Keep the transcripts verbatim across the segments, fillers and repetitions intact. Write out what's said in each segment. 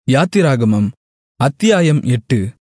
யாத்திராகமம் அத்தியாயம் எட்டு.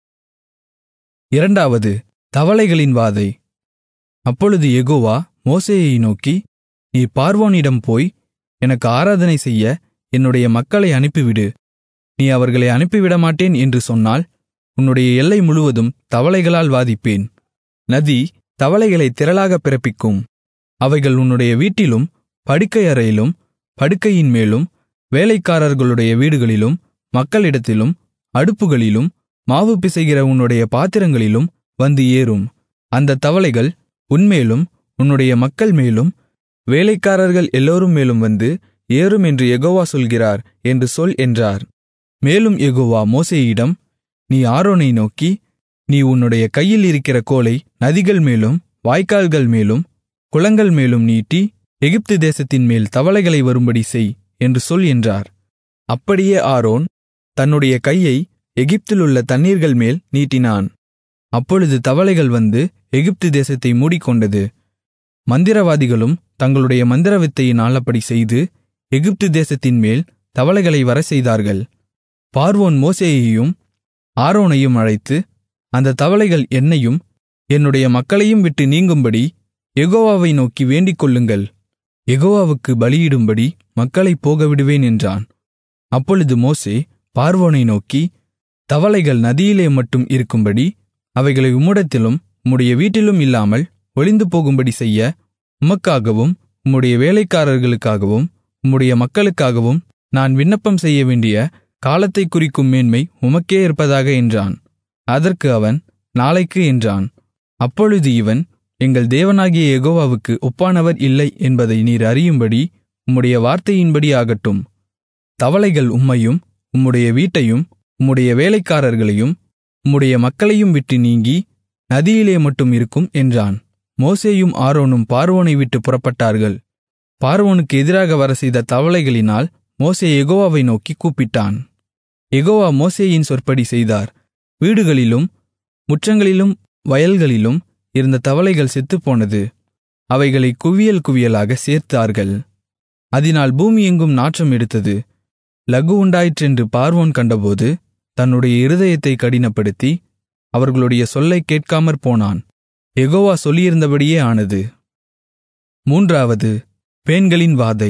இரண்டாவது தவளைகளின் வாதை. அப்பொழுது யெகோவா மோசேயை நோக்கி, நீ பார்வோனிடம் போய், எனக்கு ஆராதனை செய்ய என்னுடைய மக்களை அனுப்பிவிடு. நீ அவர்களை அனுப்பிவிடமாட்டேன் என்று சொன்னால், உன்னுடைய எல்லை முழுவதும் தவளைகளால் வாதிப்பேன். நதி தவளைகளைத் திரளாகப் பிறப்பிக்கும். அவைகள் உன்னுடைய வீட்டிலும் படுக்கை அறையிலும் படுக்கையின் மேலும் வேலைக்காரர்களுடைய வீடுகளிலும் மக்களிடத்திலும் அடுப்புகளிலும் மாவு பிசைகிற உன்னுடைய பாத்திரங்களிலும் வந்து ஏறும். அந்த தவளைகள் உன்மேலும் உன்னுடைய மக்கள் மேலும் வேலைக்காரர்கள் எல்லோரும் மேலும் வந்து ஏறும் என்று யெகோவா சொல்கிறார் என்று சொல் என்றார். மேலும் யெகோவா மோசேயிடம், நீ ஆரோனை நோக்கி, நீ உன்னுடைய கையில் இருக்கிற கோலை நதிகள் மேலும் வாய்க்கால்கள் மேலும் குளங்கள் மேலும் நீட்டி எகிப்து தேசத்தின் மேல் தவளைகளை வரும்படி செய் என்று சொல் என்றார். அப்படியே ஆரோன் தன்னுடைய கையை எகிப்திலுள்ள தண்ணீர்கள் மேல் நீட்டினான். அப்பொழுது தவளைகள் வந்து எகிப்து தேசத்தை மூடிக்கொண்டது. மந்திரவாதிகளும் தங்களுடைய மந்திர வித்தையினால் அப்படி செய்து எகிப்து தேசத்தின் மேல் தவளைகளை வரச்செய்தார்கள். பார்வோன் மோசேயையும் ஆரோனையும் அழைத்து, அந்த தவளைகள் என்னையும் என்னுடைய மக்களையும் விட்டு நீங்கும்படி யெகோவாவை நோக்கி வேண்டிக்கொள்ளுங்கள். யெகோவாவுக்கு பலியிடும்படி மக்களைப் போகவிடுவேன் என்றான். அப்பொழுது மோசே பார்வோனை நோக்கி, தவளைகள் நதியிலே மட்டும் இருக்கும்படி அவைகளை உம்மிடத்திலும் உம்முடைய வீட்டிலும் இல்லாமல் ஒளிந்து போகும்படி செய்ய உமக்காகவும் உம்முடைய வேலைக்காரர்களுக்காகவும் உம்முடைய மக்களுக்காகவும் நான் விண்ணப்பம் செய்ய வேண்டிய காலத்தைக் குறிக்கும் மேன்மை உமக்கே இருப்பதாக என்றான். அதற்கு அவன், நாளைக்கு என்றான். அப்பொழுது இவன், எங்கள் தேவனாகிய யெகோவாவுக்கு ஒப்பானவர் இல்லை என்பதை நீர் அறியும்படி உம்முடைய வார்த்தையின்படி ஆகட்டும். தவளைகள் உம்மையும் உம்முடைய வீட்டையும் உம்முடைய வேலைக்காரர்களையும் உம்முடைய மக்களையும் விட்டு நீங்கி நதியிலே மட்டும் இருக்கும் என்றான். மோசேயும் ஆரோனும் பார்வோனை விட்டு புறப்பட்டார்கள். பார்வோனுக்கு எதிராக வரச்செய்த தவளைகளினால் மோசே யெகோவாவை நோக்கி கூப்பிட்டான். யெகோவா மோசேயின் சொற்படி செய்தார். வீடுகளிலும் முற்றங்களிலும் வயல்களிலும் இருந்த தவளைகள் செத்துப்போனது. அவைகளை குவியல் குவியலாக சேர்த்தார்கள். அதனால் பூமி எங்கும் நாற்றம் எடுத்தது. லகு உண்டாயிற்றென்று பார்வோன் கண்டபோது தன்னுடைய இருதயத்தை கடினப்படுத்தி அவர்களுடைய சொல்லைக் கேட்காமற் போனான். யெகோவா சொல்லியிருந்தபடியே ஆனது. மூன்றாவது பேன்களின் வாதை.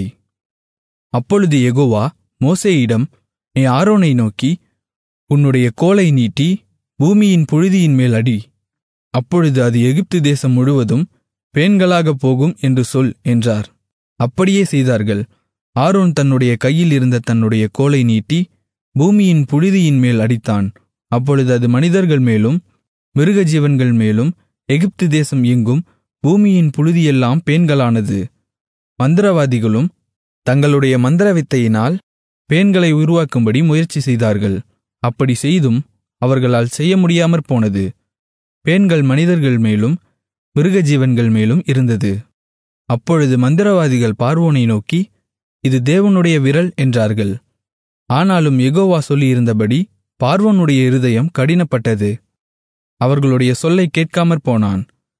அப்பொழுது யெகோவா மோசேயிடம், நீ ஆரோனை நோக்கி, உன்னுடைய கோலை நீட்டி பூமியின் புழுதியின் மேல் அடி. அப்பொழுது அது எகிப்து தேசம் முழுவதும் பேன்களாகப் போகும் என்று சொல் என்றார். அப்படியே செய்தார்கள். ஆரோன் தன்னுடைய கையில் இருந்த தன்னுடைய கோலை நீட்டி பூமியின் புழுதியின் மேல் அடித்தான். அப்பொழுது அது மனிதர்கள் மேலும் மிருகஜீவன்கள் மேலும் எகிப்து தேசம் எங்கும் பூமியின் புழுதியெல்லாம் பேன்களானது. மந்திரவாதிகளும் தங்களுடைய மந்திர வித்தையினால் பேன்களை உருவாக்கும்படி முயற்சி செய்தார்கள். அப்படி செய்தும் அவர்களால் செய்ய முடியாமற் போனது. பேன்கள் மனிதர்கள் மேலும் மிருகஜீவன்கள் மேலும் இருந்தது. அப்பொழுது மந்திரவாதிகள் பார்வோனை நோக்கி, இது தேவனுடைய விரல் என்றார்கள். ஆனாலும் யெகோவா சொல்லியிருந்தபடி பார்வோனுடைய இருதயம் கடினப்பட்டது. அவர்களுடைய சொல்லைக் கேட்காமற் போனான்.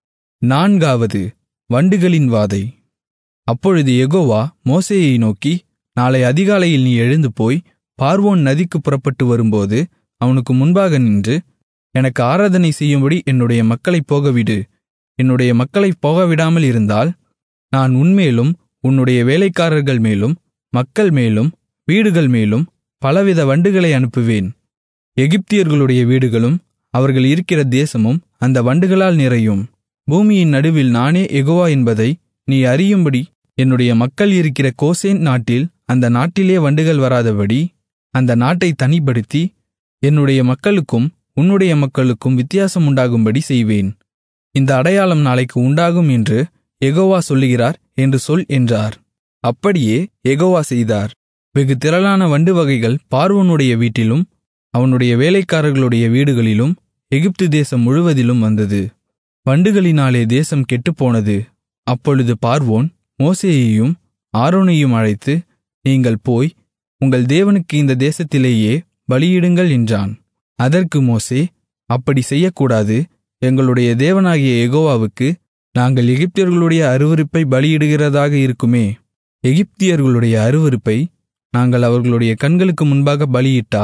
நான்காவது வண்டுகளின் வாதை. அப்பொழுது யெகோவா மோசேயை நோக்கி, நாளை அதிகாலையில் நீ எழுந்து போய் பார்வோன் நதிக்கு புறப்பட்டு வரும்போது அவனுக்கு முன்பாக நின்று, எனக்கு ஆராதனை செய்யும்படி என்னுடைய மக்களைப் போகவிடு. என்னுடைய மக்களைப் போகவிடாமல் இருந்தால் நான் உன்மேலும் உன்னுடைய வேலைக்காரர்கள் மேலும் மக்கள் மேலும் வீடுகள் மேலும் பலவித வண்டுகளை அனுப்புவேன். எகிப்தியர்களுடைய வீடுகளும் அவர்கள் இருக்கிற தேசமும் அந்த வண்டுகளால் நிறையும். பூமியின் நடுவில் நானே யெகோவா என்பதை நீ அறியும்படி என்னுடைய மக்கள் இருக்கிற கோசேன் நாட்டில் அந்த நாட்டிலே வண்டுகள் வராதபடி அந்த நாட்டை தனிப்படுத்தி என்னுடைய மக்களுக்கும் உன்னுடைய மக்களுக்கும் வித்தியாசம் உண்டாகும்படி செய்வேன். இந்த அடையாளம் நாளைக்கு உண்டாகும் என்று யெகோவா சொல்லுகிறார் என்று சொல் என்றார். அப்படியே யெகோவா செய்தார். வெகு திரளான வண்டு வகைகள் பார்வோனுடைய வீட்டிலும் அவனுடைய வேலைக்காரர்களுடைய வீடுகளிலும் எகிப்து தேசம் முழுவதிலும் வந்தது. வண்டுகளினாலே தேசம் கெட்டுப்போனது. அப்பொழுது பார்வோன் மோசேயையும் ஆரோனையும் அழைத்து, நீங்கள் போய் உங்கள் தேவனுக்கு இந்த தேசத்திலேயே பலியிடுங்கள் என்றான். அதற்கு மோசே, அப்படி செய்யக்கூடாது. எங்களுடைய தேவனாகிய யெகோவாவுக்கு நாங்கள் எகிப்தியர்களுடைய அருவருப்பை பலியிடுகிறதாக இருக்குமே. எகிப்தியர்களுடைய அருவருப்பை நாங்கள் அவர்களுடைய கண்களுக்கு முன்பாக பலியிட்டால்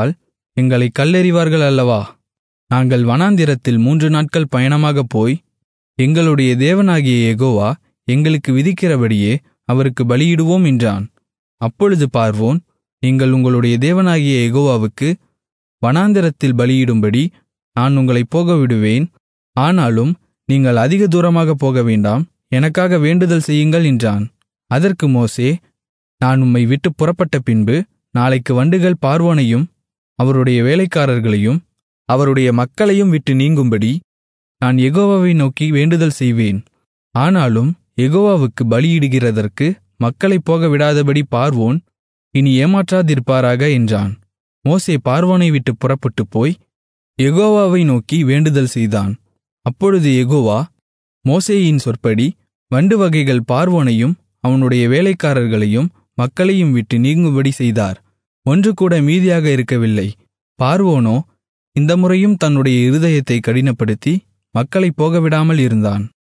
எங்களைக் கல்லெறிவார்கள் அல்லவா? நாங்கள் வனாந்திரத்தில் மூன்று நாட்கள் பயணமாகப் போய் எங்களுடைய தேவனாகிய யெகோவா எங்களுக்கு விதிக்கிறபடியே அவருக்கு பலியிடுவோம் என்றான். அப்பொழுது பார்வோன், நீங்கள் உங்களுடைய தேவனாகிய யெகோவாவுக்கு வனாந்திரத்தில் பலியிடும்படி நான் உங்களைப் போகவிடுவேன். ஆனாலும் நீங்கள் அதிக தூரமாகப் போக வேண்டாம், எனக்காக வேண்டுதல் செய்யுங்கள் என்றான். அதற்கு மோசே, நான் உம்மை விட்டுப் புறப்பட்ட பின்பு நாளைக்கு வண்டுகள் பார்வோனையும் அவருடைய வேலைக்காரர்களையும் அவருடைய மக்களையும் விட்டு நீங்கும்படி நான் யெகோவாவை நோக்கி வேண்டுதல் செய்வேன். ஆனாலும் யெகோவாவுக்கு பலியிடுகிறதற்கு மக்களைப் போக விடாதபடி பார்வோன் இனி ஏமாற்றாதிருப்பாராக என்றான். மோசே பார்வோனை விட்டுப் புறப்பட்டுப் போய் யெகோவாவை நோக்கி வேண்டுதல் செய்தான். அப்பொழுது யெகோவா மோசேயின் சொற்படி வண்டு வகைகள் பார்வோனையும் அவனுடைய வேலைக்காரர்களையும் மக்களையும் விட்டு நீங்கும்படி செய்தார். ஒன்று கூட மீதியாக இருக்கவில்லை. பார்வோனோ இந்த முறையும் தன்னுடைய இருதயத்தை கடினப்படுத்தி மக்களைப் போகவிடாமல் இருந்தான்.